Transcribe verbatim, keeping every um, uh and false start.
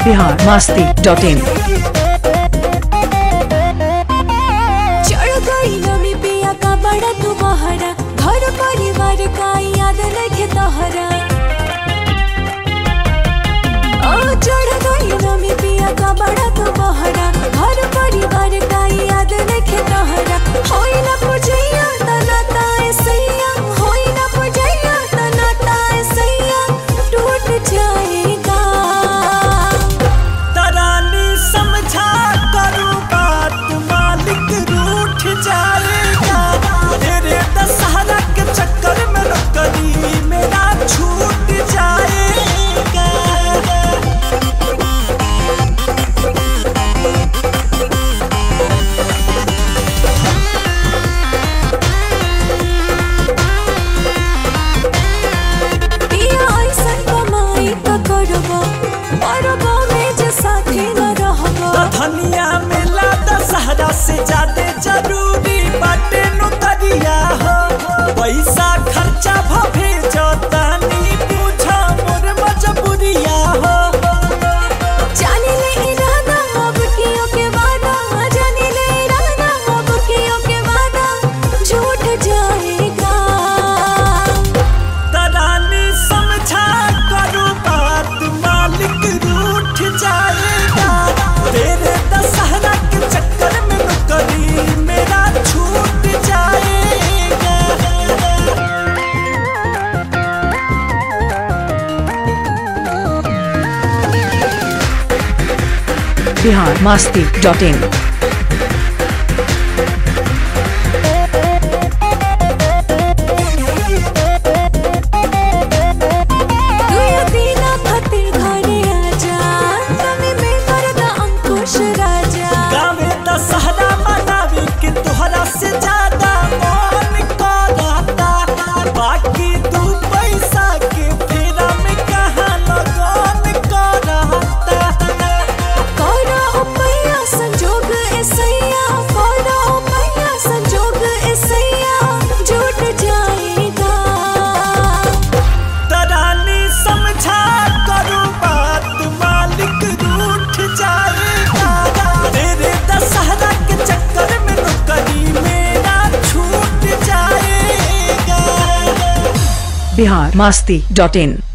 Bihar Masti dot इन। चढ़ गई नमी पिया का बड़ा तू बहरा, घर परिवार का याद नहीं तोहरा। चढ़ गई नमी पिया का बड़ा तू बहरा, घर परिवार का याद नहीं तोहरा। होई ना पुजैया तनाता सैया, होई ना पुजैया तनाता सैया, टूट जाएगा। तरानी समझा करूँ बात, मालिक रूठ जाएगा। तेरे दशहरा के चक्कर में नौकरी मेरा छूट जाएगा। पिया ऐसन कमाई का करबो, परबो में जे साथी न रहबो। धनिया मिला दशहरा से ज्यादा जरूरी बाटे नौकरिया हो। पैसा खर्चा भे जतानी पूछा मोर मजबूरिया हो। जानी ले इरादा अब कियो के वादा, जानी ले इरादा अब कियो के वादा, झूठ जाएगा। तरानी समझा करूँ बात, मालिक रूठ जाएगा। तेरे दशहरा के चक्कर में नौकरी मेरा छूट जाएगा। बिहार मस्ती डॉट इन। दुया दीना खातिर घरे आजा, कमी में करदा अंकुश राजा। गावे दशहरा मनावे के तोहरा से ज्यादा मन करता। बाकी तू पैसा के फेरा में कहाँ लगन करता। करो उपैया संजोग ऐसैया, करो उपैया संजोग ऐसैया, झूठ जाएगा। तरानी समझा करूँ बात, मालिक रूठ जाएगा। तेरे दशहरा के चक्कर में नौकरी मेरा छूट जाएगा। बिहार मस्ती डॉट इन।